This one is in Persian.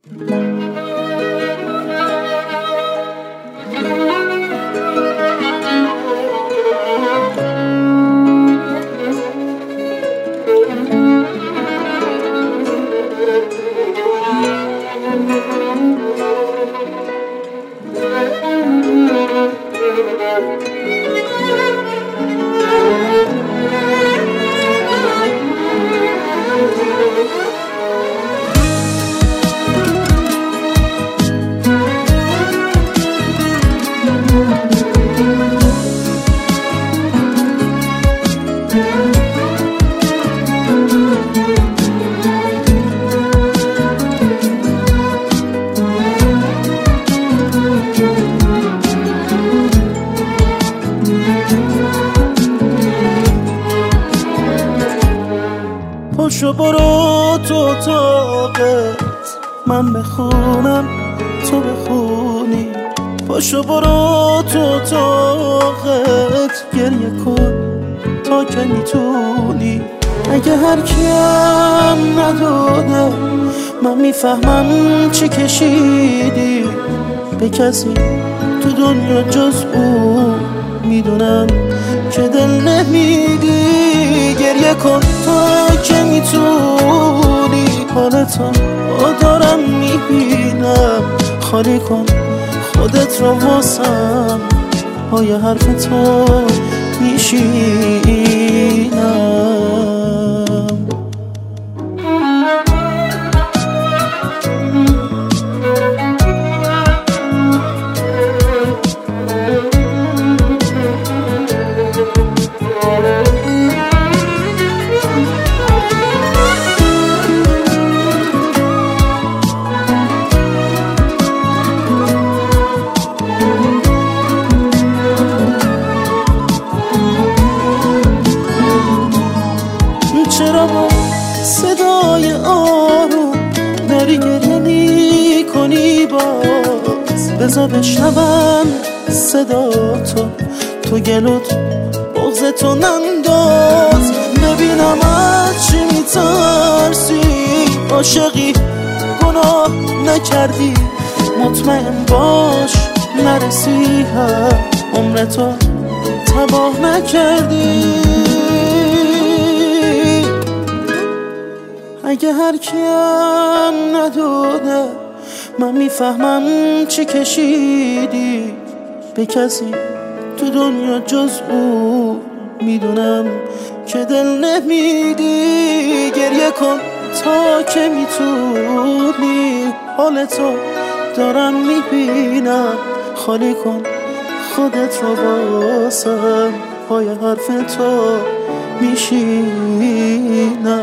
پاشو برو تو اتاقت، من بخونم تو بخونی. پاشو برو تو اتاقت، گریه کن تا که میتونی. اگه هر کیم نداده من میفهمم چی کشیدی. به کسی تو دنیا جز او میدونم که دل نمیدی. گریه کن تا که میتونی، حالتو دارم میبینم. خالی کن خودت رو واسم، پای حرف تو میشینم. چرا با صدای آروم داری گریه میکنی باز؟ بذار بشنوم صدا تو گلوت بغضتو ننداز. ببینم از چی میترسی، عاشقی گناه نکردی. مطمئن باش نرسی، عمرتو تباه نکردی. اگه هر کیم نداده من میفهمم چی کشیدی. به کسی تو دنیا جز او میدونم که دل نمیدی. گریه کن تا که میتونی، حالتو دارم میبینم. خالی کن خودت رو واسم، پای حرف تو میشینم.